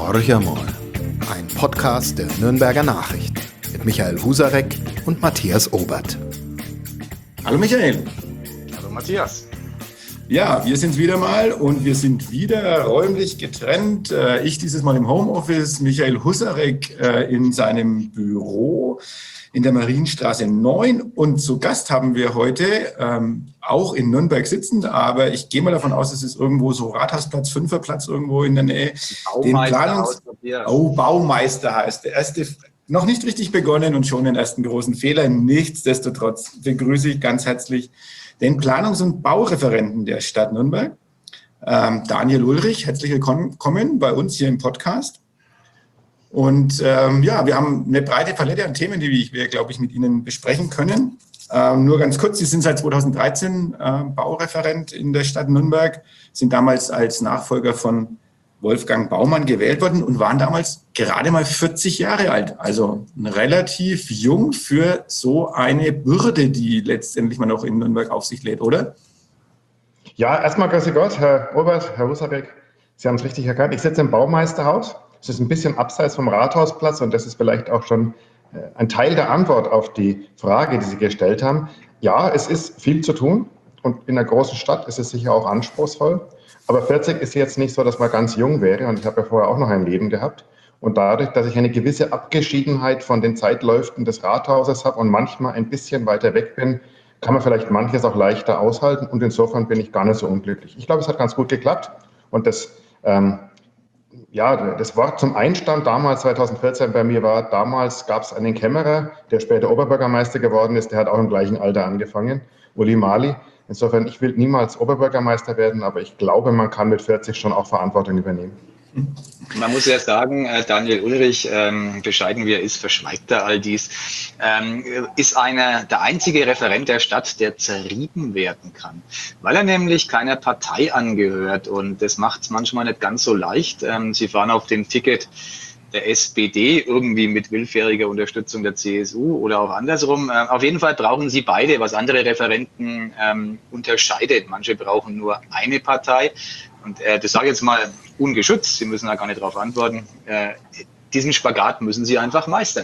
Horch einmal, ein Podcast der Nürnberger Nachricht mit Michael Husarek und Matthias Obert. Hallo Michael. Hallo Matthias. Ja, wir sind wieder mal und wir sind wieder räumlich getrennt. Ich dieses Mal im Homeoffice, Michael Husarek in seinem Büro in der Marienstraße 9. Und zu Gast haben wir heute auch in Nürnberg sitzend, aber ich gehe mal davon aus, es ist irgendwo so Rathausplatz, Fünferplatz irgendwo in der Nähe. Baumeister heißt der erste. Noch nicht richtig begonnen und schon den ersten großen Fehler. Nichtsdestotrotz begrüße ich ganz herzlich den Planungs- und Baureferenten der Stadt Nürnberg, Daniel Ulrich. Herzlich willkommen bei uns hier im Podcast. Und wir haben eine breite Palette an Themen, die wir, glaube ich, mit Ihnen besprechen können. Nur ganz kurz, Sie sind seit 2013 Baureferent in der Stadt Nürnberg, sind damals als Nachfolger von Wolfgang Baumann gewählt worden und waren damals gerade mal 40 Jahre alt. Also relativ jung für so eine Bürde, die letztendlich man auch in Nürnberg auf sich lädt, oder? Ja, erstmal grüße Gott, Herr Obert, Herr Husarek. Sie haben es richtig erkannt. Ich sitze im Baumeisterhaus. Es ist ein bisschen abseits vom Rathausplatz und das ist vielleicht auch schon ein Teil der Antwort auf die Frage, die Sie gestellt haben. Ja, es ist viel zu tun und in einer großen Stadt ist es sicher auch anspruchsvoll. Aber 40 ist jetzt nicht so, dass man ganz jung wäre und ich habe ja vorher auch noch ein Leben gehabt. Und dadurch, dass ich eine gewisse Abgeschiedenheit von den Zeitläuften des Rathauses habe und manchmal ein bisschen weiter weg bin, kann man vielleicht manches auch leichter aushalten und insofern bin ich gar nicht so unglücklich. Ich glaube, es hat ganz gut geklappt und das Wort zum Einstand damals 2014 bei mir war, damals gab es einen Kämmerer, der später Oberbürgermeister geworden ist, der hat auch im gleichen Alter angefangen, Uli Mali. Insofern, ich will niemals Oberbürgermeister werden, aber ich glaube, man kann mit 40 schon auch Verantwortung übernehmen. Man muss ja sagen, Daniel Ulrich, bescheiden wie er ist, verschweigt er all dies, ist der einzige Referent der Stadt, der zerrieben werden kann, weil er nämlich keiner Partei angehört und das macht es manchmal nicht ganz so leicht. Sie fahren auf dem Ticket der SPD irgendwie mit willfähriger Unterstützung der CSU oder auch andersrum. Auf jeden Fall brauchen sie beide, was andere Referenten unterscheidet. Manche brauchen nur eine Partei. Und das sage ich jetzt mal ungeschützt, Sie müssen da gar nicht darauf antworten. Diesen Spagat müssen Sie einfach meistern.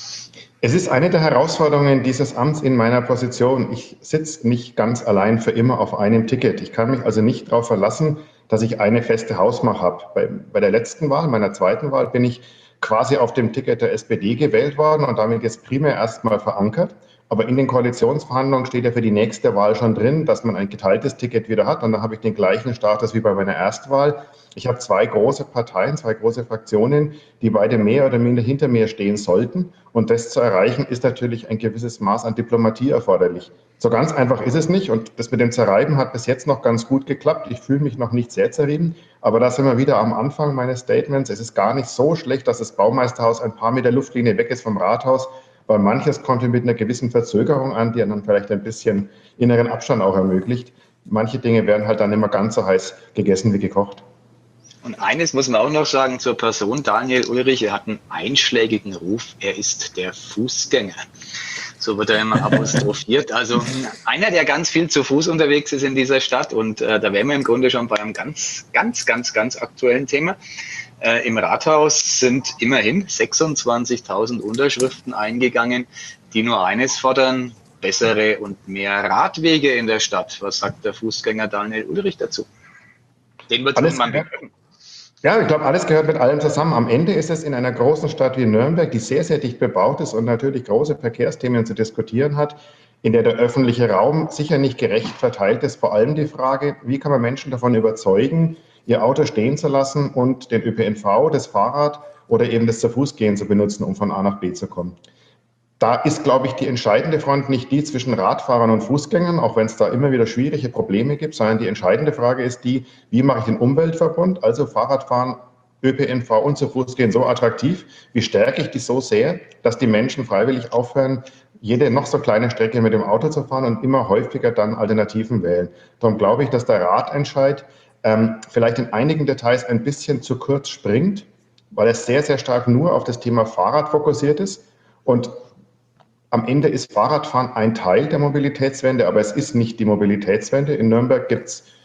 Es ist eine der Herausforderungen dieses Amts in meiner Position. Ich sitze nicht ganz allein für immer auf einem Ticket. Ich kann mich also nicht darauf verlassen, dass ich eine feste Hausmacht habe. Bei der letzten Wahl, meiner zweiten Wahl, bin ich quasi auf dem Ticket der SPD gewählt worden und damit jetzt primär erstmal verankert. Aber in den Koalitionsverhandlungen steht ja für die nächste Wahl schon drin, dass man ein geteiltes Ticket wieder hat. Und da habe ich den gleichen Status wie bei meiner Erstwahl. Ich habe zwei große Parteien, zwei große Fraktionen, die beide mehr oder minder hinter mir stehen sollten. Und das zu erreichen, ist natürlich ein gewisses Maß an Diplomatie erforderlich. So ganz einfach ist es nicht. Und das mit dem Zerreiben hat bis jetzt noch ganz gut geklappt. Ich fühle mich noch nicht sehr zerrieben. Aber da sind wir wieder am Anfang meines Statements. Es ist gar nicht so schlecht, dass das Baumeisterhaus ein paar Meter Luftlinie weg ist vom Rathaus, weil manches kommt mit einer gewissen Verzögerung an, die dann vielleicht ein bisschen inneren Abstand auch ermöglicht. Manche Dinge werden halt dann immer ganz so heiß gegessen wie gekocht. Und eines muss man auch noch sagen zur Person Daniel Ulrich, er hat einen einschlägigen Ruf, er ist der Fußgänger. So wird er immer apostrophiert. Also einer, der ganz viel zu Fuß unterwegs ist in dieser Stadt und da wären wir im Grunde schon bei einem ganz aktuellen Thema. Im Rathaus sind immerhin 26.000 Unterschriften eingegangen, die nur eines fordern: bessere und mehr Radwege in der Stadt. Was sagt der Fußgänger Daniel Ulrich dazu? Den wird man begreifen. Ja, ich glaube, alles gehört mit allem zusammen. Am Ende ist es in einer großen Stadt wie Nürnberg, die sehr, sehr dicht bebaut ist und natürlich große Verkehrsthemen zu diskutieren hat, in der öffentliche Raum sicher nicht gerecht verteilt ist. Vor allem die Frage, wie kann man Menschen davon überzeugen, ihr Auto stehen zu lassen und den ÖPNV, das Fahrrad oder eben das Zu-Fuß-Gehen zu benutzen, um von A nach B zu kommen. Da ist, glaube ich, die entscheidende Front nicht die zwischen Radfahrern und Fußgängern, auch wenn es da immer wieder schwierige Probleme gibt, sondern die entscheidende Frage ist die, wie mache ich den Umweltverbund, also Fahrradfahren, ÖPNV und Zu-Fuß-Gehen so attraktiv, wie stärke ich die so sehr, dass die Menschen freiwillig aufhören, jede noch so kleine Strecke mit dem Auto zu fahren und immer häufiger dann Alternativen wählen. Darum glaube ich, dass der Ratentscheid vielleicht in einigen Details ein bisschen zu kurz springt, weil es sehr, sehr stark nur auf das Thema Fahrrad fokussiert ist. Und am Ende ist Fahrradfahren ein Teil der Mobilitätswende, aber es ist nicht die Mobilitätswende. In Nürnberg gibt es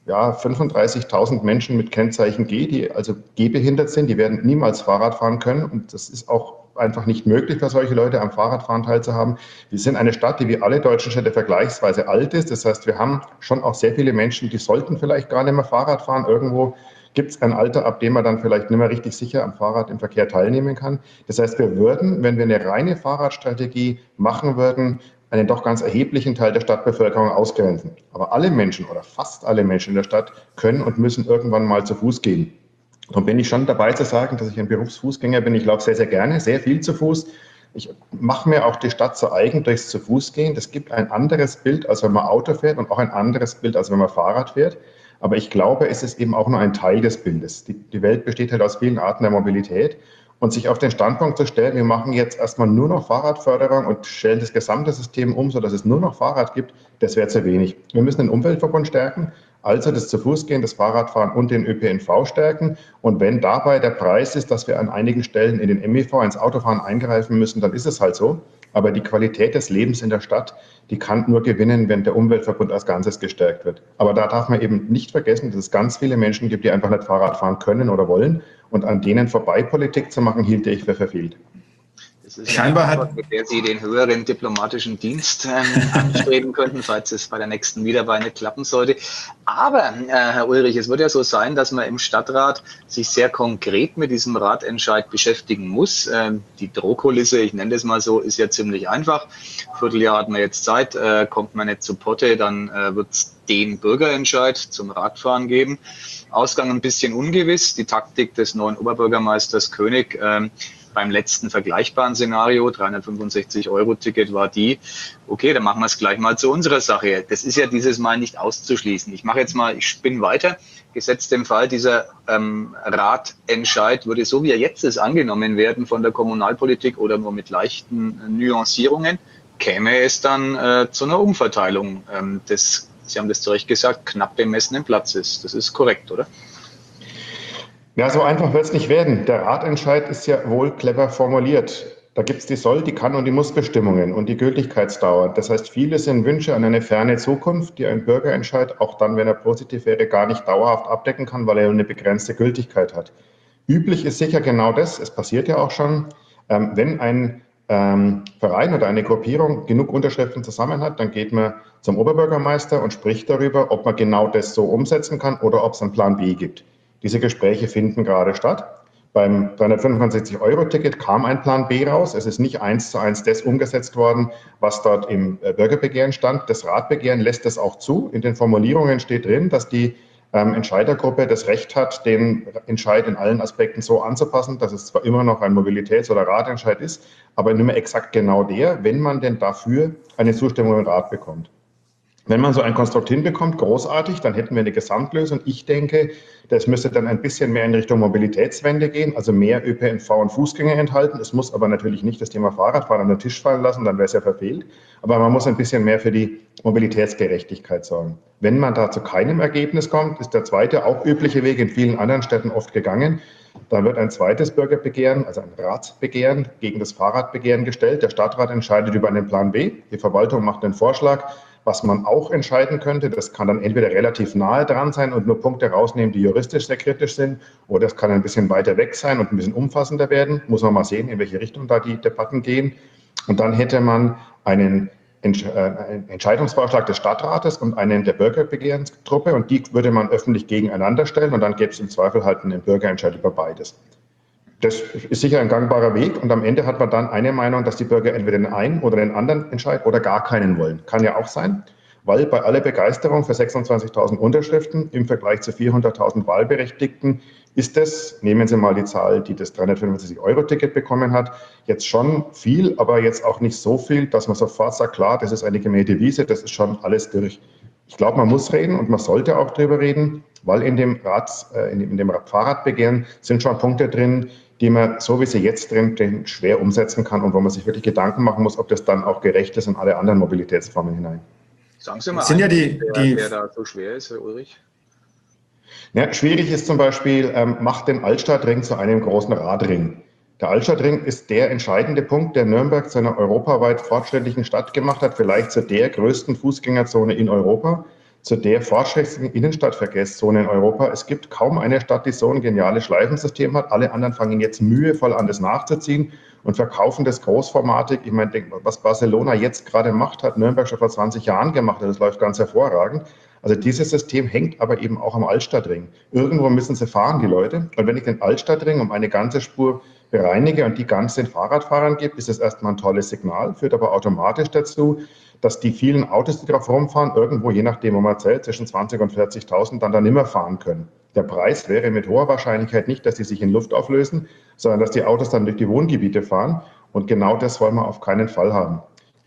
ja, 35.000 Menschen mit Kennzeichen G, die also gehbehindert sind, die werden niemals Fahrrad fahren können und das ist auch einfach nicht möglich für solche Leute am Fahrradfahren teilzuhaben. Wir sind eine Stadt, die wie alle deutschen Städte vergleichsweise alt ist. Das heißt, wir haben schon auch sehr viele Menschen, die sollten vielleicht gar nicht mehr Fahrrad fahren. Irgendwo gibt es ein Alter, ab dem man dann vielleicht nicht mehr richtig sicher am Fahrrad im Verkehr teilnehmen kann. Das heißt, wir würden, wenn wir eine reine Fahrradstrategie machen würden, einen doch ganz erheblichen Teil der Stadtbevölkerung ausgrenzen. Aber alle Menschen oder fast alle Menschen in der Stadt können und müssen irgendwann mal zu Fuß gehen. Darum bin ich schon dabei zu sagen, dass ich ein Berufsfußgänger bin. Ich laufe sehr, sehr gerne, sehr viel zu Fuß. Ich mache mir auch die Stadt zu eigen durchs zu Fuß gehen. Das gibt ein anderes Bild, als wenn man Auto fährt und auch ein anderes Bild, als wenn man Fahrrad fährt. Aber ich glaube, es ist eben auch nur ein Teil des Bildes. Die Welt besteht halt aus vielen Arten der Mobilität. Und sich auf den Standpunkt zu stellen, wir machen jetzt erstmal nur noch Fahrradförderung und stellen das gesamte System um, sodass es nur noch Fahrrad gibt, das wäre zu wenig. Wir müssen den Umweltverbund stärken, also das Zu-Fuß-Gehen, das Fahrradfahren und den ÖPNV stärken. Und wenn dabei der Preis ist, dass wir an einigen Stellen in den MIV ins Autofahren eingreifen müssen, dann ist es halt so. Aber die Qualität des Lebens in der Stadt, die kann nur gewinnen, wenn der Umweltverbund als Ganzes gestärkt wird. Aber da darf man eben nicht vergessen, dass es ganz viele Menschen gibt, die einfach nicht Fahrrad fahren können oder wollen. Und an denen vorbei Politik zu machen, hielte ich für verfehlt. Das ist scheinbar Antwort, mit der Sie den höheren diplomatischen Dienst anstreben könnten, falls es bei der nächsten Wiederwahl nicht klappen sollte. Aber, Herr Ulrich, es wird ja so sein, dass man im Stadtrat sich sehr konkret mit diesem Ratentscheid beschäftigen muss. Die Drohkulisse, ich nenne das mal so, ist ja ziemlich einfach. Vierteljahr hat man jetzt Zeit, kommt man nicht zu Potte, dann wird es den Bürgerentscheid zum Radfahren geben. Ausgang ein bisschen ungewiss. Die Taktik des neuen Oberbürgermeisters König beim letzten vergleichbaren Szenario, 365-Euro-Ticket, war die, okay, dann machen wir es gleich mal zu unserer Sache. Das ist ja dieses Mal nicht auszuschließen. Ich spinne weiter. Gesetzt dem Fall, dieser Ratentscheid würde so wie er jetzt ist angenommen werden von der Kommunalpolitik oder nur mit leichten Nuancierungen, käme es dann zu einer Umverteilung des, Sie haben das zu Recht gesagt, knapp bemessenen Platzes. Das ist korrekt, oder? Ja, so einfach wird es nicht werden. Der Ratentscheid ist ja wohl clever formuliert. Da gibt es die Soll-, die Kann- und die Muss-Bestimmungen und die Gültigkeitsdauer. Das heißt, viele sind Wünsche an eine ferne Zukunft, die ein Bürgerentscheid, auch dann, wenn er positiv wäre, gar nicht dauerhaft abdecken kann, weil er eine begrenzte Gültigkeit hat. Üblich ist sicher genau das, es passiert ja auch schon, wenn ein Verein oder eine Gruppierung genug Unterschriften zusammen hat, dann geht man zum Oberbürgermeister und spricht darüber, ob man genau das so umsetzen kann oder ob es einen Plan B gibt. Diese Gespräche finden gerade statt. Beim 365-Euro-Ticket kam ein Plan B raus. Es ist nicht 1:1 das umgesetzt worden, was dort im Bürgerbegehren stand. Das Ratbegehren lässt es auch zu. In den Formulierungen steht drin, dass die Entscheidergruppe das Recht hat, den Entscheid in allen Aspekten so anzupassen, dass es zwar immer noch ein Mobilitäts- oder Ratentscheid ist, aber nicht mehr exakt genau der, wenn man denn dafür eine Zustimmung im Rat bekommt. Wenn man so ein Konstrukt hinbekommt, großartig, dann hätten wir eine Gesamtlösung. Ich denke, das müsste dann ein bisschen mehr in Richtung Mobilitätswende gehen, also mehr ÖPNV und Fußgänger enthalten. Es muss aber natürlich nicht das Thema Fahrradfahren an den Tisch fallen lassen, dann wäre es ja verfehlt. Aber man muss ein bisschen mehr für die Mobilitätsgerechtigkeit sorgen. Wenn man da zu keinem Ergebnis kommt, ist der zweite, auch übliche Weg in vielen anderen Städten oft gegangen. Dann wird ein zweites Bürgerbegehren, also ein Ratsbegehren gegen das Fahrradbegehren gestellt. Der Stadtrat entscheidet über einen Plan B. Die Verwaltung macht den Vorschlag. Was man auch entscheiden könnte, das kann dann entweder relativ nahe dran sein und nur Punkte rausnehmen, die juristisch sehr kritisch sind, oder es kann ein bisschen weiter weg sein und ein bisschen umfassender werden. Muss man mal sehen, in welche Richtung da die Debatten gehen. Und dann hätte man einen Entscheidungsvorschlag des Stadtrates und einen der Bürgerbegehrenstruppe und die würde man öffentlich gegeneinander stellen und dann gäbe es im Zweifel halt einen Bürgerentscheid über beides. Das ist sicher ein gangbarer Weg und am Ende hat man dann eine Meinung, dass die Bürger entweder den einen oder den anderen Entscheid oder gar keinen wollen. Kann ja auch sein, weil bei aller Begeisterung für 26.000 Unterschriften im Vergleich zu 400.000 Wahlberechtigten ist es, nehmen Sie mal die Zahl, die das 365-Euro-Ticket bekommen hat, jetzt schon viel, aber jetzt auch nicht so viel, dass man sofort sagt, klar, das ist eine gemähte Wiese, das ist schon alles durch. Ich glaube, man muss reden und man sollte auch drüber reden, weil in dem Fahrradbegehren sind schon Punkte drin, die man, so wie sie jetzt drin stehen, schwer umsetzen kann und wo man sich wirklich Gedanken machen muss, ob das dann auch gerecht ist in alle anderen Mobilitätsformen hinein. Sagen Sie mal, wer da so schwer ist, Herr Ulrich? Ja, schwierig ist zum Beispiel, macht den Altstadtring zu einem großen Radring. Der Altstadtring ist der entscheidende Punkt, der Nürnberg zu einer europaweit fortschrittlichen Stadt gemacht hat, vielleicht zu der größten Fußgängerzone in Europa. zu der fortschrittlichen Innenstadtverkehrszone in Europa. Es gibt kaum eine Stadt, die so ein geniales Schleifensystem hat. Alle anderen fangen jetzt mühevoll an, das nachzuziehen und verkaufen das großformatig. Ich meine, was Barcelona jetzt gerade macht, hat Nürnberg schon vor 20 Jahren gemacht und das läuft ganz hervorragend. Also dieses System hängt aber eben auch am Altstadtring. Irgendwo müssen sie fahren, die Leute. Und wenn ich den Altstadtring um eine ganze Spur bereinige und die ganz den Fahrradfahrern gebe, ist das erstmal ein tolles Signal, führt aber automatisch dazu, dass die vielen Autos, die drauf rumfahren, irgendwo, je nachdem, wo man zählt, zwischen 20.000 und 40.000 dann nimmer fahren können. Der Preis wäre mit hoher Wahrscheinlichkeit nicht, dass die sich in Luft auflösen, sondern dass die Autos dann durch die Wohngebiete fahren. Und genau das wollen wir auf keinen Fall haben.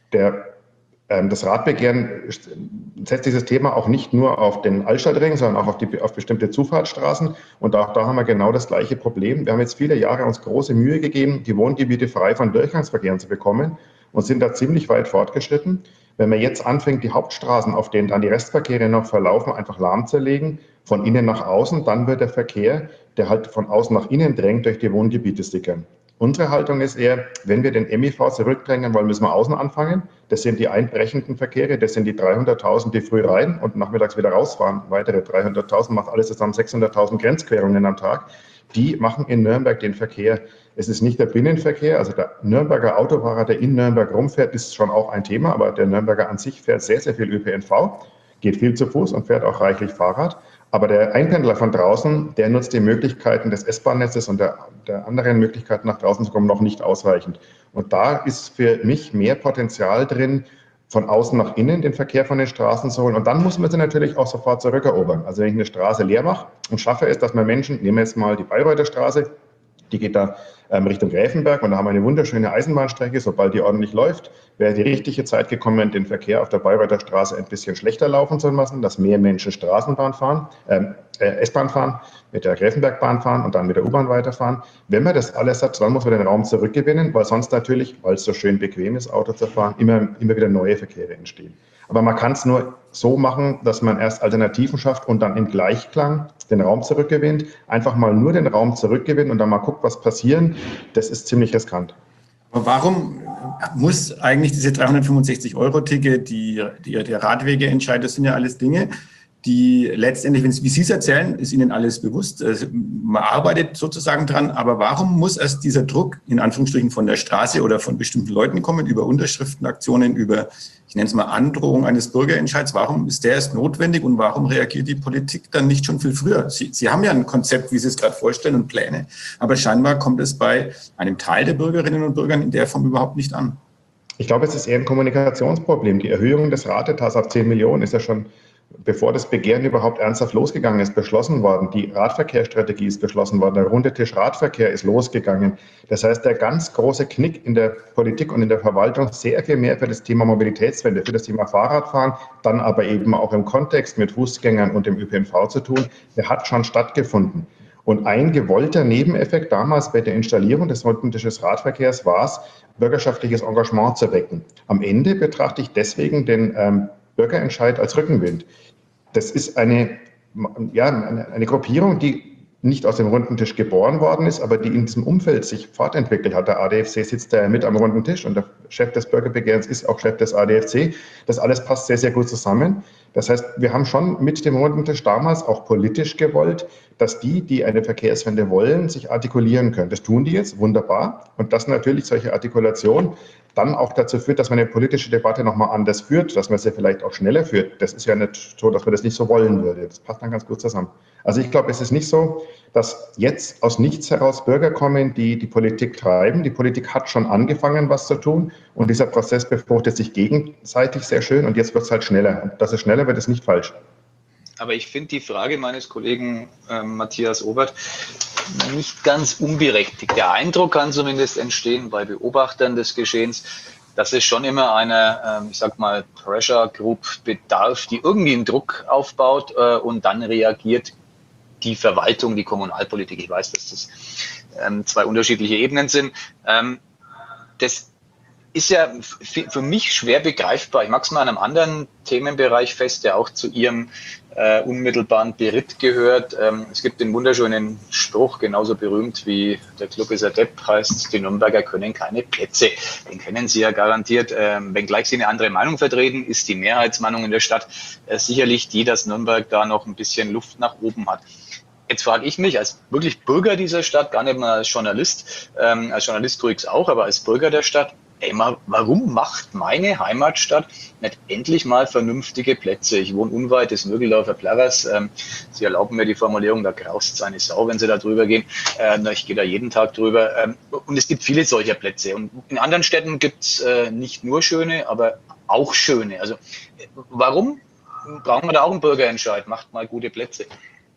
Das Radbegehren setzt dieses Thema auch nicht nur auf den Altstadtring, sondern auch auf bestimmte Zufahrtsstraßen. Und auch da haben wir genau das gleiche Problem. Wir haben jetzt viele Jahre uns große Mühe gegeben, die Wohngebiete frei von Durchgangsverkehren zu bekommen und sind da ziemlich weit fortgeschritten. Wenn man jetzt anfängt, die Hauptstraßen, auf denen dann die Restverkehre noch verlaufen, einfach lahmzulegen, von innen nach außen, dann wird der Verkehr, der halt von außen nach innen drängt, durch die Wohngebiete sickern. Unsere Haltung ist eher, wenn wir den MIV zurückdrängen wollen, müssen wir außen anfangen. Das sind die einbrechenden Verkehre, das sind die 300.000, die früh rein und nachmittags wieder rausfahren. Weitere 300.000 macht alles zusammen 600.000 Grenzquerungen am Tag. Die machen in Nürnberg den Verkehr. Es ist nicht der Binnenverkehr, also der Nürnberger Autofahrer, der in Nürnberg rumfährt, ist schon auch ein Thema, aber der Nürnberger an sich fährt sehr, sehr viel ÖPNV, geht viel zu Fuß und fährt auch reichlich Fahrrad. Aber der Einpendler von draußen, der nutzt die Möglichkeiten des S-Bahn-Netzes und der anderen Möglichkeiten nach draußen zu kommen noch nicht ausreichend. Und da ist für mich mehr Potenzial drin, von außen nach innen den Verkehr von den Straßen zu holen. Und dann muss man sie natürlich auch sofort zurückerobern. Also wenn ich eine Straße leer mache und schaffe es, dass man Menschen, nehmen wir jetzt mal die Bayreuther Straße, die geht da Richtung Gräfenberg und da haben wir eine wunderschöne Eisenbahnstrecke. Sobald die ordentlich läuft, wäre die richtige Zeit gekommen, den Verkehr auf der Bayreuther Straße ein bisschen schlechter laufen zu lassen, dass mehr Menschen S-Bahn fahren, mit der Gräfenbergbahn fahren und dann mit der U-Bahn weiterfahren. Wenn man das alles hat, dann muss man den Raum zurückgewinnen, weil sonst natürlich, weil es so schön bequem ist, Auto zu fahren, immer wieder neue Verkehre entstehen. Aber man kann es nur so machen, dass man erst Alternativen schafft und dann im Gleichklang den Raum zurückgewinnt. Einfach mal nur den Raum zurückgewinnen und dann mal guckt, was passiert. Das ist ziemlich riskant. Aber warum muss eigentlich diese 365-Euro-Ticket, die Radwege entscheiden, das sind ja alles Dinge, die letztendlich, wie Sie es erzählen, ist Ihnen alles bewusst. Also man arbeitet sozusagen dran, aber warum muss erst dieser Druck, in Anführungsstrichen, von der Straße oder von bestimmten Leuten kommen, über Unterschriftenaktionen, über, ich nenne es mal, Androhung eines Bürgerentscheids? Warum ist der erst notwendig und warum reagiert die Politik dann nicht schon viel früher? Sie haben ja ein Konzept, wie Sie es gerade vorstellen und Pläne, aber scheinbar kommt es bei einem Teil der Bürgerinnen und Bürger in der Form überhaupt nicht an. Ich glaube, es ist eher ein Kommunikationsproblem. Die Erhöhung des Ratetats auf 10 Millionen ist ja schon, bevor das Begehren überhaupt ernsthaft losgegangen ist, beschlossen worden. Die Radverkehrsstrategie ist beschlossen worden. Der runde Tisch Radverkehr ist losgegangen. Das heißt, der ganz große Knick in der Politik und in der Verwaltung, sehr viel mehr für das Thema Mobilitätswende, für das Thema Fahrradfahren, dann aber eben auch im Kontext mit Fußgängern und dem ÖPNV zu tun, der hat schon stattgefunden. Und ein gewollter Nebeneffekt damals bei der Installierung des runden Tisches Radverkehrs war es, bürgerschaftliches Engagement zu wecken. Am Ende betrachte ich deswegen den Bürgerentscheid als Rückenwind. Das ist eine Gruppierung, die nicht aus dem runden Tisch geboren worden ist, aber die in diesem Umfeld sich fortentwickelt hat. Der ADFC sitzt da mit am runden Tisch und der Chef des Bürgerbegehrens ist auch Chef des ADFC. Das alles passt sehr, sehr gut zusammen. Das heißt, wir haben schon mit dem runden Tisch damals auch politisch gewollt, dass die eine Verkehrswende wollen, sich artikulieren können. Das tun die jetzt, wunderbar. Und dass natürlich solche Artikulation dann auch dazu führt, dass man eine politische Debatte nochmal anders führt, dass man sie vielleicht auch schneller führt. Das ist ja nicht so, dass man das nicht so wollen würde. Das passt dann ganz gut zusammen. Also ich glaube, es ist nicht so, dass jetzt aus nichts heraus Bürger kommen, die die Politik treiben. Die Politik hat schon angefangen, was zu tun. Und dieser Prozess befruchtet sich gegenseitig sehr schön. Und jetzt wird es halt schneller. Und dass es schneller wird, ist nicht falsch. Aber ich finde die Frage meines Kollegen Matthias Obert nicht ganz unberechtigt. Der Eindruck kann zumindest entstehen bei Beobachtern des Geschehens, dass es schon immer eine, Pressure Group bedarf, die irgendwie einen Druck aufbaut und dann reagiert die Verwaltung, die Kommunalpolitik. Ich weiß, dass das zwei unterschiedliche Ebenen sind. Das ist ja für mich schwer begreifbar. Ich mache es mal an einem anderen Themenbereich fest, der auch zu Ihrem unmittelbaren Beritt gehört. Es gibt den wunderschönen Spruch, genauso berühmt wie der Club ist ein Depp, heißt, die Nürnberger können keine Plätze. Den kennen Sie ja garantiert. Wenngleich Sie eine andere Meinung vertreten, ist die Mehrheitsmeinung in der Stadt sicherlich die, dass Nürnberg da noch ein bisschen Luft nach oben hat. Jetzt frage ich mich als wirklich Bürger dieser Stadt, gar nicht mal als Journalist ruhig auch, aber als Bürger der Stadt, warum macht meine Heimatstadt nicht endlich mal vernünftige Plätze? Ich wohne unweit des Mögeldorfer Plarrers. Sie erlauben mir die Formulierung, da graust eine Sau, wenn Sie da drüber gehen. Ich gehe da jeden Tag drüber. Und es gibt viele solcher Plätze. Und in anderen Städten gibt es nicht nur schöne, aber auch schöne. Also warum brauchen wir da auch einen Bürgerentscheid? Macht mal gute Plätze.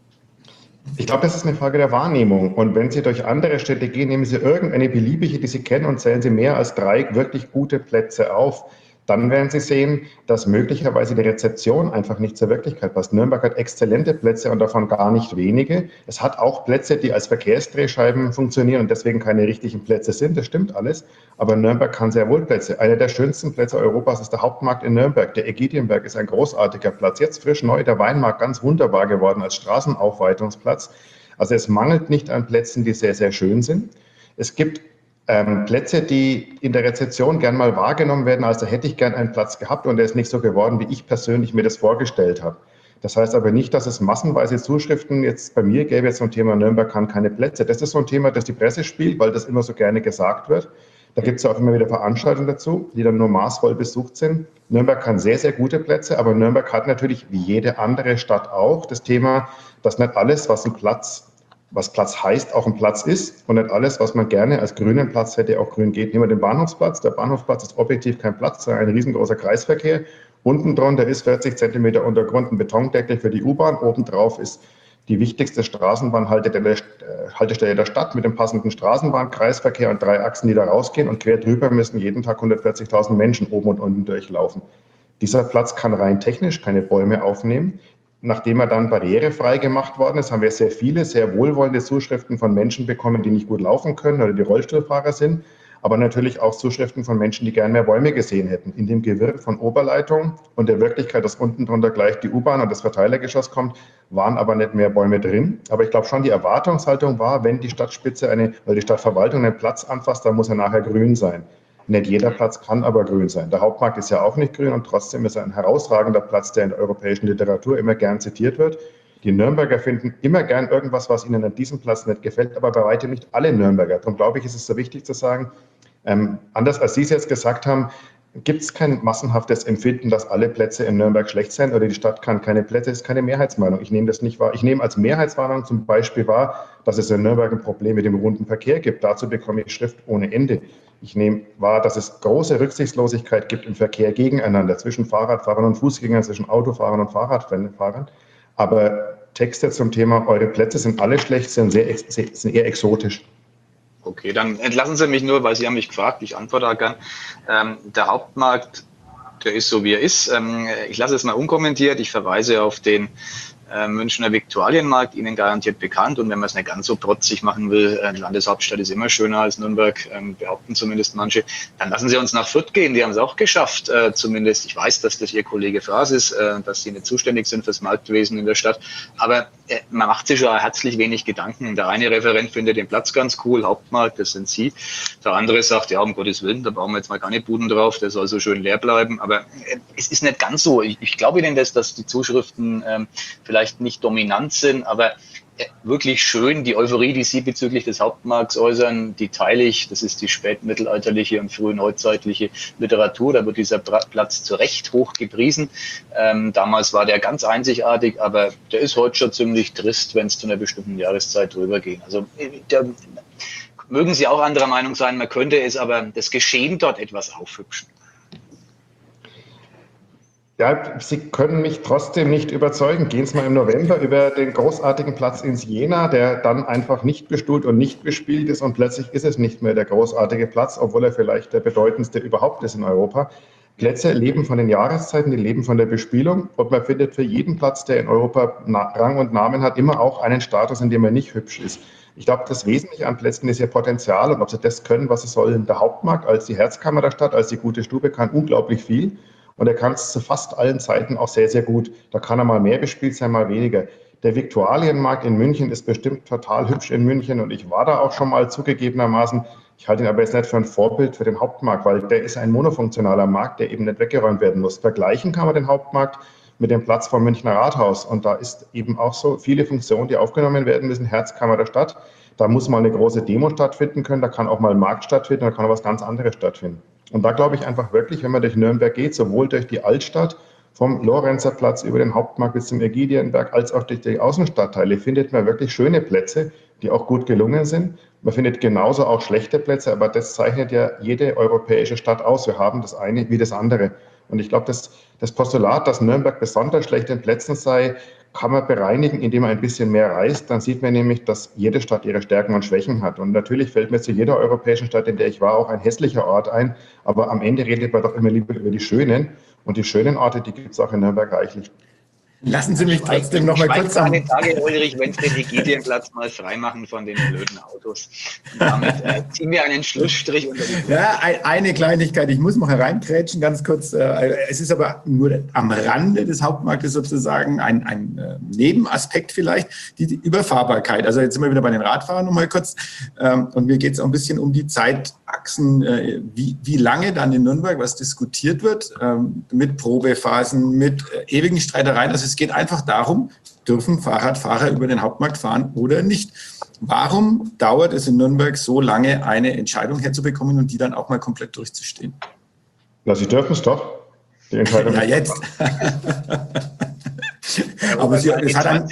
Ich glaube, das ist eine Frage der Wahrnehmung. Und wenn Sie durch andere Städte gehen, nehmen Sie irgendeine beliebige, die Sie kennen, und zählen Sie mehr als 3 wirklich gute Plätze auf. Dann werden Sie sehen, dass möglicherweise die Rezeption einfach nicht zur Wirklichkeit passt. Nürnberg hat exzellente Plätze und davon gar nicht wenige. Es hat auch Plätze, die als Verkehrsdrehscheiben funktionieren und deswegen keine richtigen Plätze sind. Das stimmt alles. Aber Nürnberg kann sehr wohl Plätze. Einer der schönsten Plätze Europas ist der Hauptmarkt in Nürnberg. Der Ägidienberg ist ein großartiger Platz. Jetzt frisch neu der Weinmarkt, ganz wunderbar geworden als Straßenaufweitungsplatz. Also es mangelt nicht an Plätzen, die sehr, sehr schön sind. Es gibt Plätze, die in der Rezeption gern mal wahrgenommen werden, also hätte ich gern einen Platz gehabt und der ist nicht so geworden, wie ich persönlich mir das vorgestellt habe. Das heißt aber nicht, dass es massenweise Zuschriften jetzt bei mir gäbe, jetzt zum Thema Nürnberg kann keine Plätze. Das ist so ein Thema, das die Presse spielt, weil das immer so gerne gesagt wird. Da gibt es auch immer wieder Veranstaltungen dazu, die dann nur maßvoll besucht sind. Nürnberg kann sehr, sehr gute Plätze, aber Nürnberg hat natürlich wie jede andere Stadt auch das Thema, dass nicht alles, was Platz heißt, auch ein Platz ist und nicht alles, was man gerne als grünen Platz hätte, auch grün geht. Nehmen wir den Bahnhofsplatz. Der Bahnhofsplatz ist objektiv kein Platz, sondern ein riesengroßer Kreisverkehr. Unten drunter ist 40 Zentimeter Untergrund ein Betondeckel für die U-Bahn. Obendrauf ist die wichtigste Straßenbahnhaltestelle der Stadt mit dem passenden Straßenbahnkreisverkehr und 3 Achsen, die da rausgehen. Und quer drüber müssen jeden Tag 140.000 Menschen oben und unten durchlaufen. Dieser Platz kann rein technisch keine Bäume aufnehmen. Nachdem er dann barrierefrei gemacht worden ist, haben wir sehr viele, sehr wohlwollende Zuschriften von Menschen bekommen, die nicht gut laufen können oder die Rollstuhlfahrer sind, aber natürlich auch Zuschriften von Menschen, die gerne mehr Bäume gesehen hätten. In dem Gewirr von Oberleitung und der Wirklichkeit, dass unten drunter gleich die U-Bahn und das Verteilergeschoss kommt, waren aber nicht mehr Bäume drin. Aber ich glaube schon, die Erwartungshaltung war, wenn die Stadtspitze weil die Stadtverwaltung einen Platz anfasst, dann muss er nachher grün sein. Nicht jeder Platz kann aber grün sein. Der Hauptmarkt ist ja auch nicht grün und trotzdem ist er ein herausragender Platz, der in der europäischen Literatur immer gern zitiert wird. Die Nürnberger finden immer gern irgendwas, was ihnen an diesem Platz nicht gefällt, aber bei weitem nicht alle Nürnberger. Darum glaube ich, ist es so wichtig zu sagen, anders als Sie es jetzt gesagt haben, gibt es kein massenhaftes Empfinden, dass alle Plätze in Nürnberg schlecht sind oder die Stadt kann keine Plätze, das ist keine Mehrheitsmeinung. Ich nehme das nicht wahr. Ich nehme als Mehrheitsmeinung zum Beispiel wahr, dass es in Nürnberg ein Problem mit dem runden Verkehr gibt. Dazu bekomme ich Schrift ohne Ende. Ich nehme wahr, dass es große Rücksichtslosigkeit gibt im Verkehr gegeneinander, zwischen Fahrradfahrern und Fußgängern, zwischen Autofahrern und Fahrradfahrern. Aber Texte zum Thema, eure Plätze sind alle schlecht, sind eher exotisch. Okay, dann entlassen Sie mich nur, weil Sie haben mich gefragt, ich antworte gern. Der Hauptmarkt, der ist so, wie er ist. Ich lasse es mal unkommentiert. Ich verweise auf den Münchner Viktualienmarkt, Ihnen garantiert bekannt. Und wenn man es nicht ganz so protzig machen will, Landeshauptstadt ist immer schöner als Nürnberg, behaupten zumindest manche, dann lassen Sie uns nach Fürth gehen. Die haben es auch geschafft, zumindest. Ich weiß, dass das Ihr Kollege Fraß ist, dass Sie nicht zuständig sind fürs Marktwesen in der Stadt. Aber man macht sich ja herzlich wenig Gedanken. Der eine Referent findet den Platz ganz cool, Hauptmarkt, das sind Sie. Der andere sagt, ja, um Gottes Willen, da brauchen wir jetzt mal keine Buden drauf, der soll so schön leer bleiben. Aber es ist nicht ganz so. Ich glaube Ihnen, dass die Zuschriften vielleicht nicht dominant sind, aber wirklich schön. Die Euphorie, die Sie bezüglich des Hauptmarkts äußern, die teile ich. Das ist die spätmittelalterliche und frühneuzeitliche Literatur. Da wird dieser Platz zu Recht hoch gepriesen. Damals war der ganz einzigartig, aber der ist heute schon ziemlich trist, wenn es zu einer bestimmten Jahreszeit drüber geht. Also mögen Sie auch anderer Meinung sein, man könnte es aber das Geschehen dort etwas aufhübschen. Ja, Sie können mich trotzdem nicht überzeugen. Gehen Sie mal im November über den großartigen Platz ins Jena, der dann einfach nicht bestuhlt und nicht bespielt ist und plötzlich ist es nicht mehr der großartige Platz, obwohl er vielleicht der bedeutendste überhaupt ist in Europa. Plätze leben von den Jahreszeiten, die leben von der Bespielung und man findet für jeden Platz, der in Europa Rang und Namen hat, immer auch einen Status, in dem er nicht hübsch ist. Ich glaube, das Wesentliche an Plätzen ist ihr Potenzial und ob sie das können, was sie sollen. Der Hauptmarkt als die Herzkammer der Stadt, als die gute Stube kann unglaublich viel. und er kann es zu fast allen Zeiten auch sehr, sehr gut. Da kann er mal mehr bespielt sein, mal weniger. Der Viktualienmarkt in München ist bestimmt total hübsch in München und ich war da auch schon mal zugegebenermaßen. Ich halte ihn aber jetzt nicht für ein Vorbild für den Hauptmarkt, weil der ist ein monofunktionaler Markt, der eben nicht weggeräumt werden muss. Vergleichen kann man den Hauptmarkt mit dem Platz vom Münchner Rathaus. Und da ist eben auch so viele Funktionen, die aufgenommen werden müssen. Herzkammer der Stadt. Da muss mal eine große Demo stattfinden können. Da kann auch mal ein Markt stattfinden. Da kann auch was ganz anderes stattfinden. Und da glaube ich einfach wirklich, wenn man durch Nürnberg geht, sowohl durch die Altstadt, vom Lorenzerplatz über den Hauptmarkt bis zum Ägidienberg, als auch durch die Außenstadtteile, findet man wirklich schöne Plätze, die auch gut gelungen sind. Man findet genauso auch schlechte Plätze, aber das zeichnet ja jede europäische Stadt aus. Wir haben das eine wie das andere. Und ich glaube, das Postulat, dass Nürnberg besonders schlecht in Plätzen sei, kann man bereinigen, indem man ein bisschen mehr reist. Dann sieht man nämlich, dass jede Stadt ihre Stärken und Schwächen hat. Und natürlich fällt mir zu jeder europäischen Stadt, in der ich war, auch ein hässlicher Ort ein. Aber am Ende redet man doch immer lieber über die schönen. Und die schönen Orte, die gibt es auch in Nürnberg reichlich. Lassen Sie mich trotzdem noch mal kurz an den Tage, Ulrich, wenn Sie den Ägidienplatz mal freimachen von den blöden Autos. Und damit ziehen wir einen Schlussstrich unter die Brücke. Ja, eine Kleinigkeit, ich muss noch hereinkrätschen, ganz kurz. Es ist aber nur am Rande des Hauptmarktes sozusagen ein Nebenaspekt vielleicht, die Überfahrbarkeit. Also jetzt sind wir wieder bei den Radfahrern noch mal kurz. Und mir geht es auch ein bisschen um die Zeitachsen, wie lange dann in Nürnberg was diskutiert wird, mit Probephasen, mit ewigen Streitereien. Also es geht einfach darum, dürfen Fahrradfahrer über den Hauptmarkt fahren oder nicht? Warum dauert es in Nürnberg so lange, eine Entscheidung herzubekommen und die dann auch mal komplett durchzustehen? Na, Sie dürfen es doch, die Entscheidung. Ja, jetzt. Aber es hat einen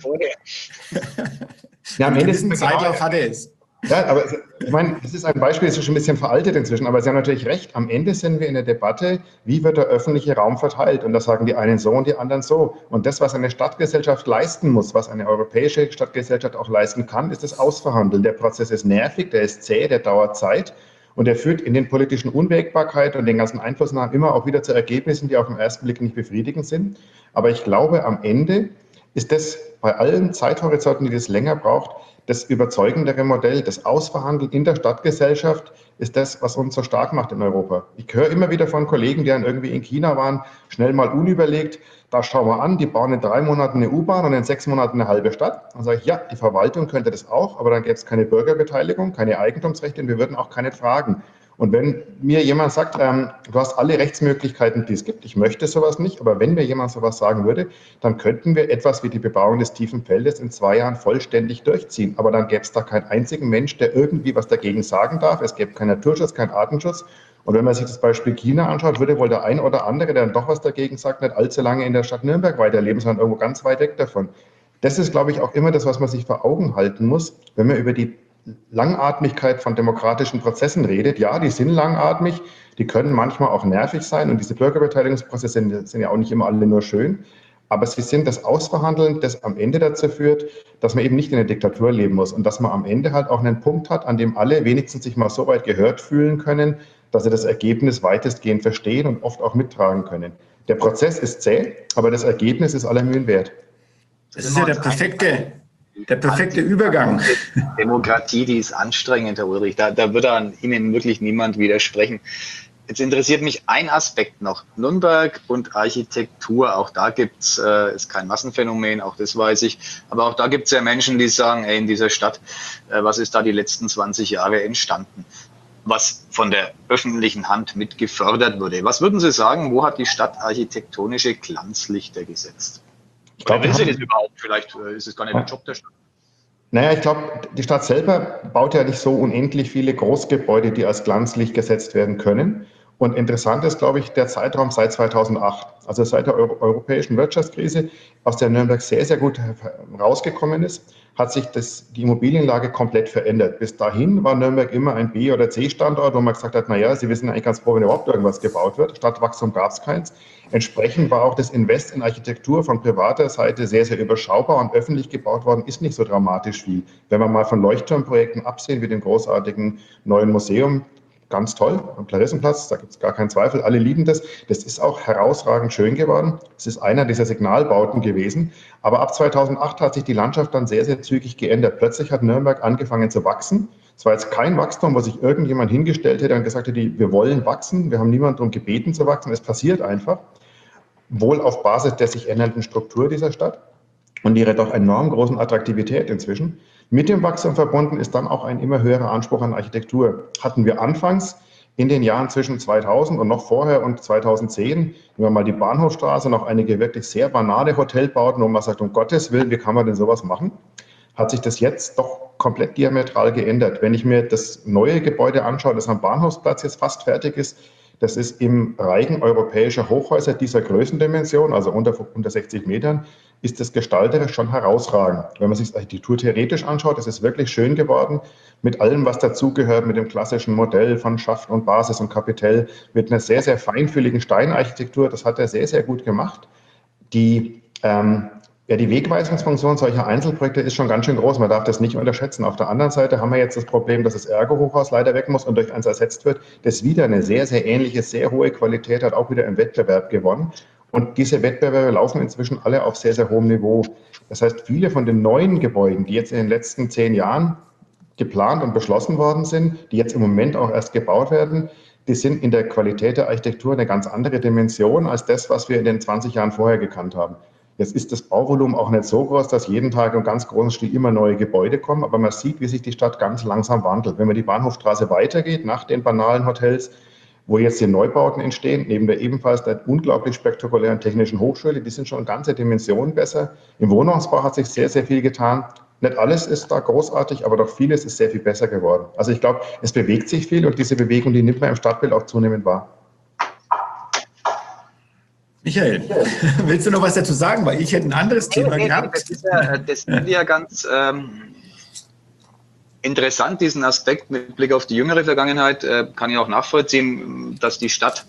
gewissen Zeitlauf hat es. Ja, aber ich meine, das ist ein Beispiel, das ist schon ein bisschen veraltet inzwischen, aber Sie haben natürlich recht. Am Ende sind wir in der Debatte, wie wird der öffentliche Raum verteilt? Und da sagen die einen so und die anderen so. Und das, was eine Stadtgesellschaft leisten muss, was eine europäische Stadtgesellschaft auch leisten kann, ist das Ausverhandeln. Der Prozess ist nervig, der ist zäh, der dauert Zeit und der führt in den politischen Unwägbarkeiten und den ganzen Einflussnahmen immer auch wieder zu Ergebnissen, die auf den ersten Blick nicht befriedigend sind. Aber ich glaube, am Ende ist das bei allen Zeithorizonten, die das länger braucht, das überzeugendere Modell, das Ausverhandeln in der Stadtgesellschaft, ist das, was uns so stark macht in Europa. Ich höre immer wieder von Kollegen, die dann irgendwie in China waren, schnell mal unüberlegt, da schauen wir an, die bauen in 3 Monaten eine U-Bahn und in 6 Monaten eine halbe Stadt. Dann sage ich, ja, die Verwaltung könnte das auch, aber dann gäbe es keine Bürgerbeteiligung, keine Eigentumsrechte und wir würden auch keine fragen. Und wenn mir jemand sagt, du hast alle Rechtsmöglichkeiten, die es gibt, ich möchte sowas nicht, aber wenn mir jemand sowas sagen würde, dann könnten wir etwas wie die Bebauung des tiefen Feldes in 2 Jahren vollständig durchziehen. Aber dann gäbe es da keinen einzigen Mensch, der irgendwie was dagegen sagen darf. Es gäbe keinen Naturschutz, keinen Artenschutz. Und wenn man sich das Beispiel China anschaut, würde wohl der ein oder andere, der dann doch was dagegen sagt, nicht allzu lange in der Stadt Nürnberg weiterleben, sondern irgendwo ganz weit weg davon. Das ist, glaube ich, auch immer das, was man sich vor Augen halten muss, wenn man über die Langatmigkeit von demokratischen Prozessen redet. Ja, die sind langatmig, die können manchmal auch nervig sein und diese Bürgerbeteiligungsprozesse sind ja auch nicht immer alle nur schön, aber sie sind das Ausverhandeln, das am Ende dazu führt, dass man eben nicht in einer Diktatur leben muss und dass man am Ende halt auch einen Punkt hat, an dem alle wenigstens sich mal so weit gehört fühlen können, dass sie das Ergebnis weitestgehend verstehen und oft auch mittragen können. Der Prozess ist zäh, aber das Ergebnis ist aller Mühen wert. Das ist ja der perfekte Übergang. Demokratie, die ist anstrengend, Herr Ulrich. Da würde an Ihnen wirklich niemand widersprechen. Jetzt interessiert mich ein Aspekt noch. Nürnberg und Architektur. Auch da gibt's, ist kein Massenphänomen, auch das weiß ich. Aber auch da gibt's ja Menschen, die sagen, ey, in dieser Stadt, was ist da die letzten 20 Jahre entstanden? Was von der öffentlichen Hand mit gefördert wurde. Was würden Sie sagen, wo hat die Stadt architektonische Glanzlichter gesetzt? Oder will sie das überhaupt? Vielleicht ist es gar nicht der Job der Stadt. Naja, ich glaube, die Stadt selber baut ja nicht so unendlich viele Großgebäude, die als Glanzlicht gesetzt werden können. Und interessant ist, glaube ich, der Zeitraum seit 2008, also seit der europäischen Wirtschaftskrise, aus der Nürnberg sehr, sehr gut rausgekommen ist, hat sich die Immobilienlage komplett verändert. Bis dahin war Nürnberg immer ein B- oder C-Standort, wo man gesagt hat, naja, Sie wissen eigentlich ganz froh, wenn überhaupt irgendwas gebaut wird. Stadtwachstum gab es keins. Entsprechend war auch das Invest in Architektur von privater Seite sehr, sehr überschaubar und öffentlich gebaut worden ist nicht so dramatisch viel. Wenn wir mal von Leuchtturmprojekten absehen, wie dem großartigen neuen Museum, ganz toll, am Clarissenplatz, da gibt es gar keinen Zweifel, alle lieben das. Das ist auch herausragend schön geworden. Es ist einer dieser Signalbauten gewesen. Aber ab 2008 hat sich die Landschaft dann sehr, sehr zügig geändert. Plötzlich hat Nürnberg angefangen zu wachsen. Es war jetzt kein Wachstum, wo sich irgendjemand hingestellt hätte und gesagt hätte, wir wollen wachsen, wir haben niemanden darum gebeten zu wachsen, es passiert einfach, wohl auf Basis der sich ändernden Struktur dieser Stadt und ihrer doch enorm großen Attraktivität inzwischen. Mit dem Wachstum verbunden ist dann auch ein immer höherer Anspruch an Architektur. Hatten wir anfangs in den Jahren zwischen 2000 und noch vorher und 2010, nehmen wir mal die Bahnhofstraße, noch einige wirklich sehr banale Hotelbauten, wo man sagt, um Gottes Willen, wie kann man denn sowas machen? Hat sich das jetzt doch komplett diametral geändert. Wenn ich mir das neue Gebäude anschaue, das am Bahnhofsplatz jetzt fast fertig ist, das ist im Reigen europäischer Hochhäuser dieser Größendimension, also unter 60 Metern, ist das gestalterisch schon herausragend. Wenn man sich das architekturtheoretisch anschaut, das ist wirklich schön geworden, mit allem, was dazugehört, mit dem klassischen Modell von Schaft und Basis und Kapitell, mit einer sehr, sehr feinfühligen Steinarchitektur. Das hat er sehr, sehr gut gemacht. Die Wegweisungsfunktion solcher Einzelprojekte ist schon ganz schön groß. Man darf das nicht unterschätzen. Auf der anderen Seite haben wir jetzt das Problem, dass das Ergo-Hochhaus leider weg muss und durch eins ersetzt wird, das wieder eine sehr, sehr ähnliche, sehr hohe Qualität hat, auch wieder im Wettbewerb gewonnen. Und diese Wettbewerbe laufen inzwischen alle auf sehr, sehr hohem Niveau. Das heißt, viele von den neuen Gebäuden, die jetzt in den letzten 10 Jahren geplant und beschlossen worden sind, die jetzt im Moment auch erst gebaut werden, die sind in der Qualität der Architektur eine ganz andere Dimension als das, was wir in den 20 Jahren vorher gekannt haben. Jetzt ist das Bauvolumen auch nicht so groß, dass jeden Tag im ganz großen Stil immer neue Gebäude kommen, aber man sieht, wie sich die Stadt ganz langsam wandelt. Wenn man die Bahnhofstraße weitergeht, nach den banalen Hotels, wo jetzt die Neubauten entstehen, neben der ebenfalls der unglaublich spektakulären Technischen Hochschule, die sind schon ganze Dimensionen besser. Im Wohnungsbau hat sich sehr, sehr viel getan. Nicht alles ist da großartig, aber doch vieles ist sehr viel besser geworden. Also ich glaube, es bewegt sich viel und diese Bewegung, die nimmt man im Stadtbild auch zunehmend wahr. Michael, willst du noch was dazu sagen? Weil ich hätte ein anderes Thema gehabt. Das ist ja ganz interessant, diesen Aspekt mit Blick auf die jüngere Vergangenheit. Kann ich auch nachvollziehen, dass die Stadt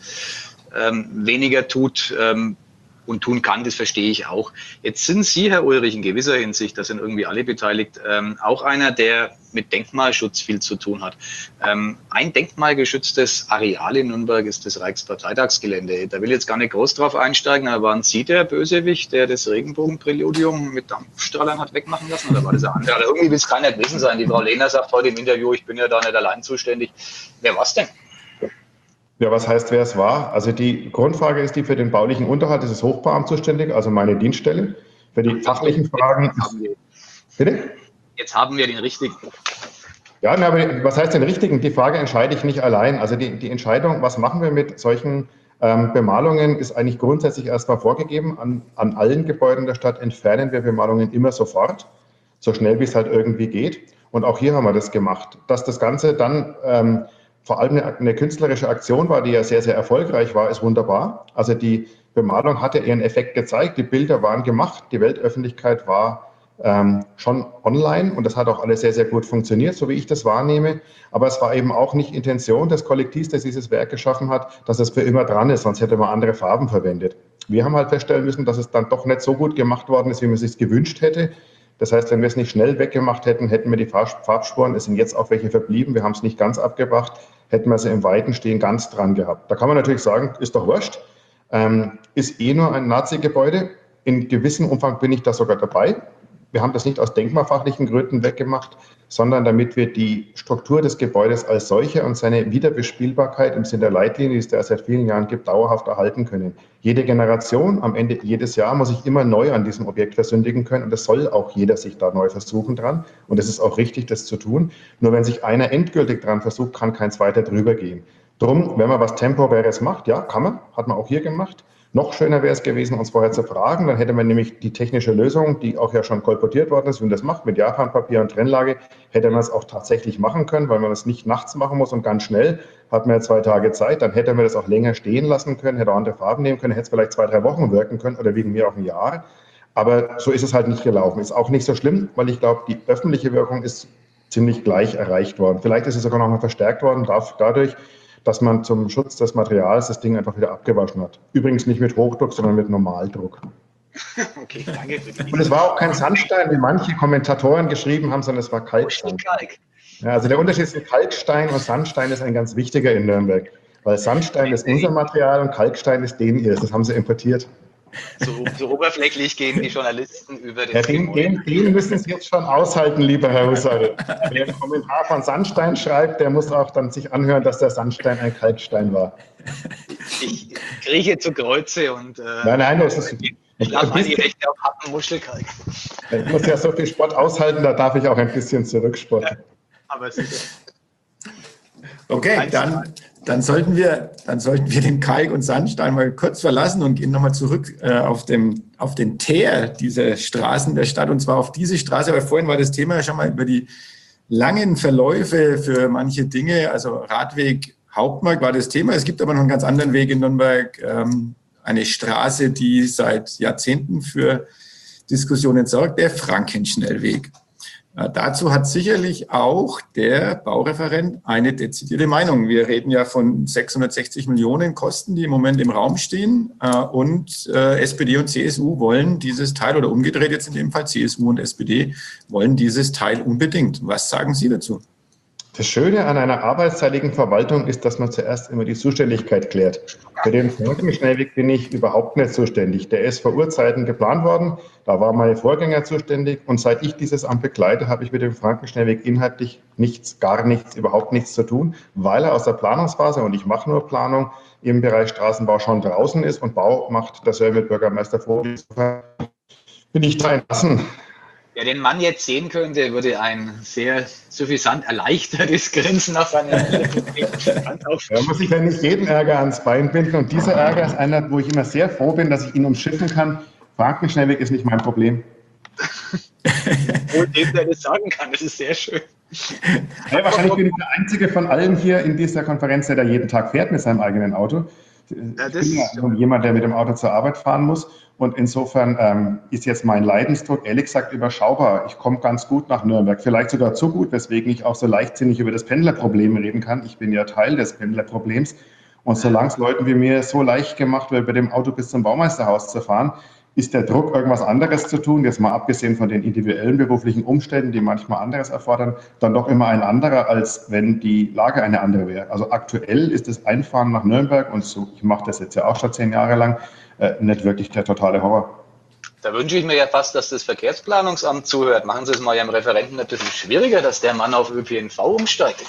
weniger tut und tun kann, das verstehe ich auch. Jetzt sind Sie, Herr Ulrich, in gewisser Hinsicht, da sind irgendwie alle beteiligt, auch einer, der mit Denkmalschutz viel zu tun hat. Ein denkmalgeschütztes Areal in Nürnberg ist das Reichsparteitagsgelände. Da will ich jetzt gar nicht groß drauf einsteigen, aber waren Sie der Bösewicht, der das Regenbogenpräludium mit Dampfstrahlern hat wegmachen lassen, oder war das ein anderer? Also irgendwie will es keiner gewesen sein. Die Frau Lehner sagt heute im Interview, ich bin ja da nicht allein zuständig. Wer war's denn? Ja, was heißt, wer es war? Also die Grundfrage ist die, für den baulichen Unterhalt ist das Hochbauamt zuständig, also meine Dienststelle. Für die fachlichen Fragen... Bitte? Jetzt haben wir den richtigen. Ja, aber was heißt den richtigen? Die Frage entscheide ich nicht allein. Also die Entscheidung, was machen wir mit solchen Bemalungen, ist eigentlich grundsätzlich erstmal vorgegeben. An allen Gebäuden der Stadt entfernen wir Bemalungen immer sofort, so schnell wie es halt irgendwie geht. Und auch hier haben wir das gemacht. Dass das Ganze dann vor allem eine künstlerische Aktion war, die ja sehr, sehr erfolgreich war, ist wunderbar. Also die Bemalung hatte ihren Effekt gezeigt, die Bilder waren gemacht, die Weltöffentlichkeit war schon online und das hat auch alles sehr, sehr gut funktioniert, so wie ich das wahrnehme. Aber es war eben auch nicht Intention des Kollektivs, das dieses Werk geschaffen hat, dass es für immer dran ist, sonst hätte man andere Farben verwendet. Wir haben halt feststellen müssen, dass es dann doch nicht so gut gemacht worden ist, wie man es sich gewünscht hätte. Das heißt, wenn wir es nicht schnell weggemacht hätten, hätten wir die Farbspuren, es sind jetzt auch welche verblieben, wir haben es nicht ganz abgebracht, hätten wir sie im weiten Stehen ganz dran gehabt. Da kann man natürlich sagen, ist doch wurscht, ist eh nur ein Nazi-Gebäude. In gewissem Umfang bin ich da sogar dabei. Wir haben das nicht aus denkmalfachlichen Gründen weggemacht, sondern damit wir die Struktur des Gebäudes als solche und seine Wiederbespielbarkeit im Sinne der Leitlinie, die es da seit vielen Jahren gibt, dauerhaft erhalten können. Jede Generation, am Ende jedes Jahr, muss sich immer neu an diesem Objekt versündigen können und das soll auch jeder sich da neu versuchen dran und es ist auch richtig, das zu tun. Nur wenn sich einer endgültig dran versucht, kann kein zweiter drüber gehen. Drum, wenn man was Temporäres macht, ja, kann man, hat man auch hier gemacht. Noch schöner wäre es gewesen, uns vorher zu fragen. Dann hätte man nämlich die technische Lösung, die auch ja schon kolportiert worden ist, wie man das macht, mit Japanpapier und Trennlage, hätte man es auch tatsächlich machen können, weil man es nicht nachts machen muss und ganz schnell. Hat man ja 2 Tage Zeit, dann hätte man das auch länger stehen lassen können, hätte auch andere Farben nehmen können, hätte es vielleicht 2, 3 Wochen wirken können oder wegen mir auch ein Jahr. Aber so ist es halt nicht gelaufen. Ist auch nicht so schlimm, weil ich glaube, die öffentliche Wirkung ist ziemlich gleich erreicht worden. Vielleicht ist es sogar noch mal verstärkt worden dadurch, dass man zum Schutz des Materials das Ding einfach wieder abgewaschen hat. Übrigens nicht mit Hochdruck, sondern mit Normaldruck. Okay, danke. Und es war auch kein Sandstein, wie manche Kommentatoren geschrieben haben, sondern es war Kalkstein. Ja, also der Unterschied zwischen Kalkstein und Sandstein ist ein ganz wichtiger in Nürnberg. Weil Sandstein ist unser Material und Kalkstein ist den hier. Das haben sie importiert. So oberflächlich gehen die Journalisten über den Den müssen Sie jetzt schon aushalten, lieber Herr Husarek. Wer einen Kommentar von Sandstein schreibt, der muss auch dann sich anhören, dass der Sandstein ein Kalkstein war. Ich krieche zu Kreuze und nein, das ist schlaf an die Rechte auf harten Muschelkalk. Ich muss ja so viel Spott aushalten, da darf ich auch ein bisschen zurückspotten. Ja, aber sicher. Okay, dann sollten wir den Kalk und Sandstein mal kurz verlassen und gehen nochmal zurück auf den Teer dieser Straßen der Stadt, und zwar auf diese Straße, weil vorhin war das Thema ja schon mal über die langen Verläufe für manche Dinge, also Radweg Hauptmarkt war das Thema. Es gibt aber noch einen ganz anderen Weg in Nürnberg, eine Straße, die seit Jahrzehnten für Diskussionen sorgt, der Frankenschnellweg. Dazu hat sicherlich auch der Baureferent eine dezidierte Meinung. Wir reden ja von 660 Millionen Kosten, die im Moment im Raum stehen. Und SPD und CSU wollen dieses Teil, oder umgedreht jetzt in dem Fall, CSU und SPD wollen dieses Teil unbedingt. Was sagen Sie dazu? Das Schöne an einer arbeitsteiligen Verwaltung ist, dass man zuerst immer die Zuständigkeit klärt. Für den Frankenschnellweg bin ich überhaupt nicht zuständig. Der ist vor Urzeiten geplant worden, da waren meine Vorgänger zuständig, und seit ich dieses Amt begleite, habe ich mit dem Frankenschnellweg inhaltlich gar nichts, überhaupt nichts zu tun, weil er aus der Planungsphase, und ich mache nur Planung, im Bereich Straßenbau schon draußen ist, und Bau macht der Bürgermeister Vogel. Bin ich da entlassen. Wer den Mann jetzt sehen könnte, würde ein sehr suffisant erleichtertes Grinsen auf seine Lippen kriegen. Da muss ich ja nicht jeden Ärger ans Bein binden. Und dieser Ärger ist einer, wo ich immer sehr froh bin, dass ich ihn umschiffen kann. Frankenschnellweg ist nicht mein Problem. Und dem, der das sagen kann, das ist sehr schön. Ja, wahrscheinlich bin ich der Einzige von allen hier in dieser Konferenz, der da jeden Tag fährt mit seinem eigenen Auto. Ja, ich bin ja jemand, der mit dem Auto zur Arbeit fahren muss. Und insofern ist jetzt mein Leidensdruck ehrlich gesagt überschaubar. Ich komme ganz gut nach Nürnberg, vielleicht sogar zu gut, weswegen ich auch so leichtsinnig über das Pendlerproblem reden kann. Ich bin ja Teil des Pendlerproblems. Und solange es Leuten wie mir so leicht gemacht wird, bei dem Auto bis zum Baumeisterhaus zu fahren, ist der Druck, irgendwas anderes zu tun, jetzt mal abgesehen von den individuellen beruflichen Umständen, die manchmal anderes erfordern, dann doch immer ein anderer, als wenn die Lage eine andere wäre. Also aktuell ist das Einfahren nach Nürnberg, und so, ich mache das jetzt ja auch schon 10 Jahre lang, nicht wirklich der totale Horror. Da wünsche ich mir ja fast, dass das Verkehrsplanungsamt zuhört. Machen Sie es mal Ihrem Referenten ein bisschen schwieriger, dass der Mann auf ÖPNV umsteigt.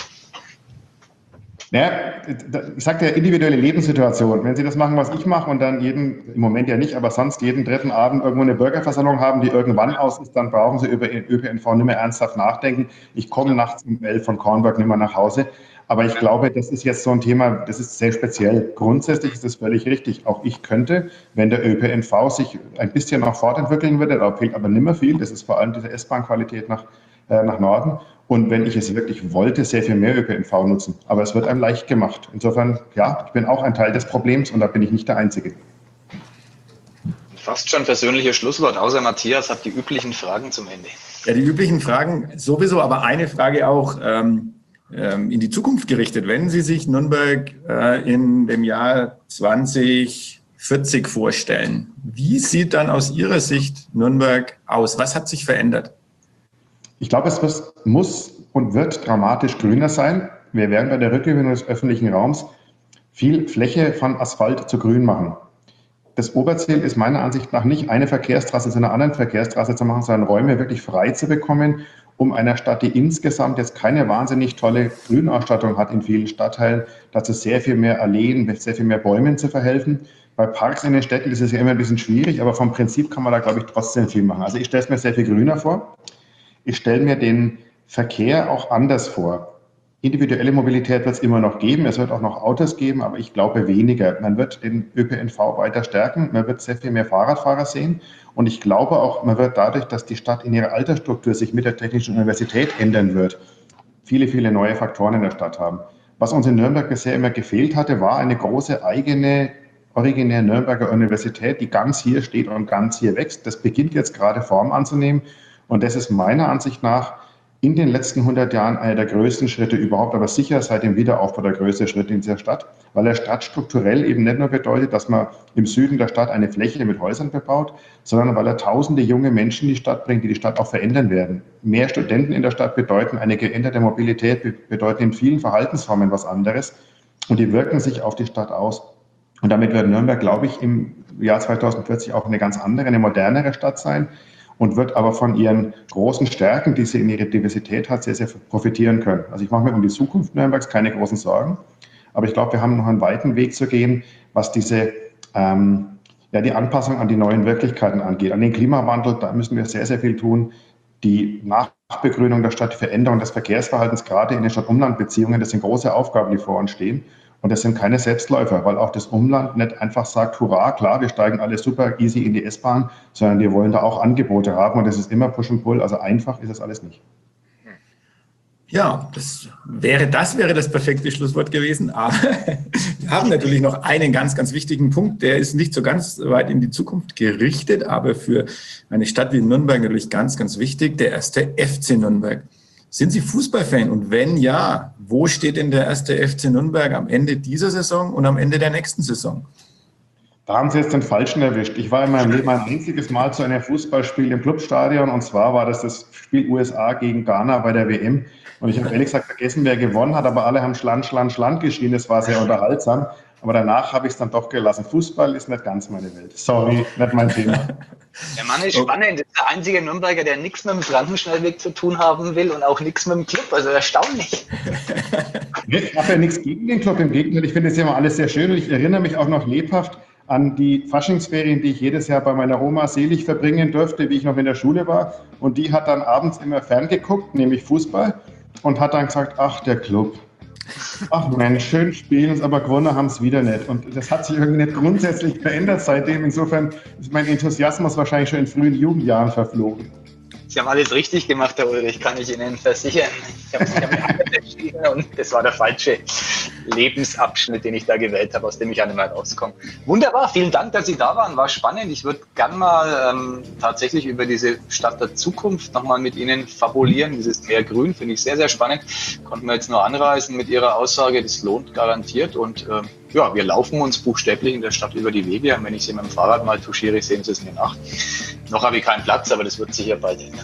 Ja, ich sagte ja, individuelle Lebenssituation. Wenn Sie das machen, was ich mache, und dann im Moment ja nicht, aber sonst jeden dritten Abend irgendwo eine Bürgerversammlung haben, die irgendwann aus ist, dann brauchen Sie über ÖPNV nicht mehr ernsthaft nachdenken. Ich komme nachts um 11 von Kornberg nicht mehr nach Hause. Aber ich glaube, das ist jetzt so ein Thema, das ist sehr speziell. Grundsätzlich ist das völlig richtig. Auch ich könnte, wenn der ÖPNV sich ein bisschen noch fortentwickeln würde, da fehlt aber nicht mehr viel, das ist vor allem diese S-Bahn-Qualität nach Norden. Und wenn ich es wirklich wollte, sehr viel mehr ÖPNV nutzen. Aber es wird einem leicht gemacht. Insofern, ja, ich bin auch ein Teil des Problems, und da bin ich nicht der Einzige. Fast schon persönliches Schlusswort, außer Matthias hat die üblichen Fragen zum Ende. Ja, die üblichen Fragen sowieso, aber eine Frage auch in die Zukunft gerichtet. Wenn Sie sich Nürnberg in dem Jahr 2040 vorstellen, wie sieht dann aus Ihrer Sicht Nürnberg aus? Was hat sich verändert? Ich glaube, es muss und wird dramatisch grüner sein. Wir werden bei der Rückgewinnung des öffentlichen Raums viel Fläche von Asphalt zu grün machen. Das Oberziel ist meiner Ansicht nach nicht, eine Verkehrsstraße zu einer anderen Verkehrsstraße zu machen, sondern Räume wirklich frei zu bekommen, um einer Stadt, die insgesamt jetzt keine wahnsinnig tolle Grünausstattung hat in vielen Stadtteilen, dazu sehr viel mehr Alleen mit sehr viel mehr Bäumen zu verhelfen. Bei Parks in den Städten ist es ja immer ein bisschen schwierig, aber vom Prinzip kann man da, glaube ich, trotzdem viel machen. Also ich stelle es mir sehr viel grüner vor. Ich stelle mir den Verkehr auch anders vor. Individuelle Mobilität wird es immer noch geben, es wird auch noch Autos geben, aber ich glaube weniger. Man wird den ÖPNV weiter stärken, man wird sehr viel mehr Fahrradfahrer sehen, und ich glaube auch, man wird dadurch, dass die Stadt in ihrer Altersstruktur sich mit der Technischen Universität ändern wird, viele, viele neue Faktoren in der Stadt haben. Was uns in Nürnberg bisher immer gefehlt hatte, war eine große eigene, originär Nürnberger Universität, die ganz hier steht und ganz hier wächst. Das beginnt jetzt gerade Form anzunehmen, und das ist meiner Ansicht nach in den letzten 100 Jahren einer der größten Schritte überhaupt, aber sicher seit dem Wiederaufbau der größte Schritt in dieser Stadt, weil er Stadt strukturell eben nicht nur bedeutet, dass man im Süden der Stadt eine Fläche mit Häusern bebaut, sondern weil er tausende junge Menschen in die Stadt bringt, die die Stadt auch verändern werden. Mehr Studenten in der Stadt bedeuten eine geänderte Mobilität, bedeuten in vielen Verhaltensformen was anderes, und die wirken sich auf die Stadt aus. Und damit wird Nürnberg, glaube ich, im Jahr 2040 auch eine ganz andere, eine modernere Stadt sein und wird aber von ihren großen Stärken, die sie in ihrer Diversität hat, sehr, sehr profitieren können. Also ich mache mir um die Zukunft Nürnbergs keine großen Sorgen, aber ich glaube, wir haben noch einen weiten Weg zu gehen, was diese die Anpassung an die neuen Wirklichkeiten angeht. An den Klimawandel, da müssen wir sehr, sehr viel tun. Die Nachbegrünung der Stadt, die Veränderung des Verkehrsverhaltens, gerade in den Stadt-Umland-Beziehungen, das sind große Aufgaben, die vor uns stehen. Und das sind keine Selbstläufer, weil auch das Umland nicht einfach sagt, hurra, klar, wir steigen alle super easy in die S-Bahn, sondern wir wollen da auch Angebote haben und das ist immer Push and Pull, also einfach ist das alles nicht. Ja, das wäre das perfekte Schlusswort gewesen. Aber wir haben natürlich noch einen ganz, ganz wichtigen Punkt. Der ist nicht so ganz weit in die Zukunft gerichtet, aber für eine Stadt wie Nürnberg natürlich ganz, ganz wichtig. Der erste FC Nürnberg. Sind Sie Fußballfan? Und wenn ja, wo steht denn der erste FC Nürnberg am Ende dieser Saison und am Ende der nächsten Saison? Da haben Sie jetzt den Falschen erwischt. Ich war in meinem Leben ein einziges Mal zu einem Fußballspiel im Clubstadion und zwar war das Spiel USA gegen Ghana bei der WM. Und ich habe ehrlich gesagt vergessen, wer gewonnen hat, aber alle haben Schland, Schland, Schland geschrien. Das war sehr unterhaltsam. Aber danach habe ich es dann doch gelassen. Fußball ist nicht ganz meine Welt. Sorry, nicht mein Thema. Der Mann ist spannend. Das ist der einzige Nürnberger, der nichts mit dem Frankenschnellweg zu tun haben will und auch nichts mit dem Club. Also erstaunlich. Ich habe ja nichts gegen den Club. Im Gegenteil, ich finde es ja immer alles sehr schön. Und ich erinnere mich auch noch lebhaft an die Faschingsferien, die ich jedes Jahr bei meiner Oma selig verbringen durfte, wie ich noch in der Schule war. Und die hat dann abends immer ferngeguckt, nämlich Fußball, und hat dann gesagt, ach, der Club. Ach Mensch, schön spielen, aber gewonnen haben es wieder nicht. Und das hat sich irgendwie nicht grundsätzlich verändert seitdem. Insofern ist mein Enthusiasmus wahrscheinlich schon in frühen Jugendjahren verflogen. Sie haben alles richtig gemacht, Herr Ulrich, kann ich Ihnen versichern. Ich habe mich anders entschieden und das war der falsche Lebensabschnitt, den ich da gewählt habe, aus dem ich auch nicht mehr rauskomme. Wunderbar, vielen Dank, dass Sie da waren, war spannend. Ich würde gerne mal tatsächlich über diese Stadt der Zukunft nochmal mit Ihnen fabulieren. Dieses Meer Grün finde ich sehr, sehr spannend. Konnten wir jetzt nur anreißen mit Ihrer Aussage, das lohnt garantiert und wir laufen uns buchstäblich in der Stadt über die Wege. Und wenn ich Sie mit dem Fahrrad mal touchiere, sehen Sie es mir nach. Noch habe ich keinen Platz, aber das wird sich ja bald ändern.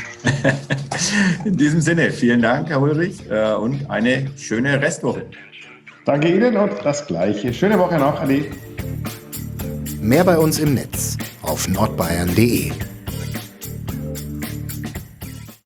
In diesem Sinne, vielen Dank, Herr Ulrich, und eine schöne Restwoche. Danke Ihnen und das Gleiche. Schöne Woche noch, Ade. Mehr bei uns im Netz auf nordbayern.de.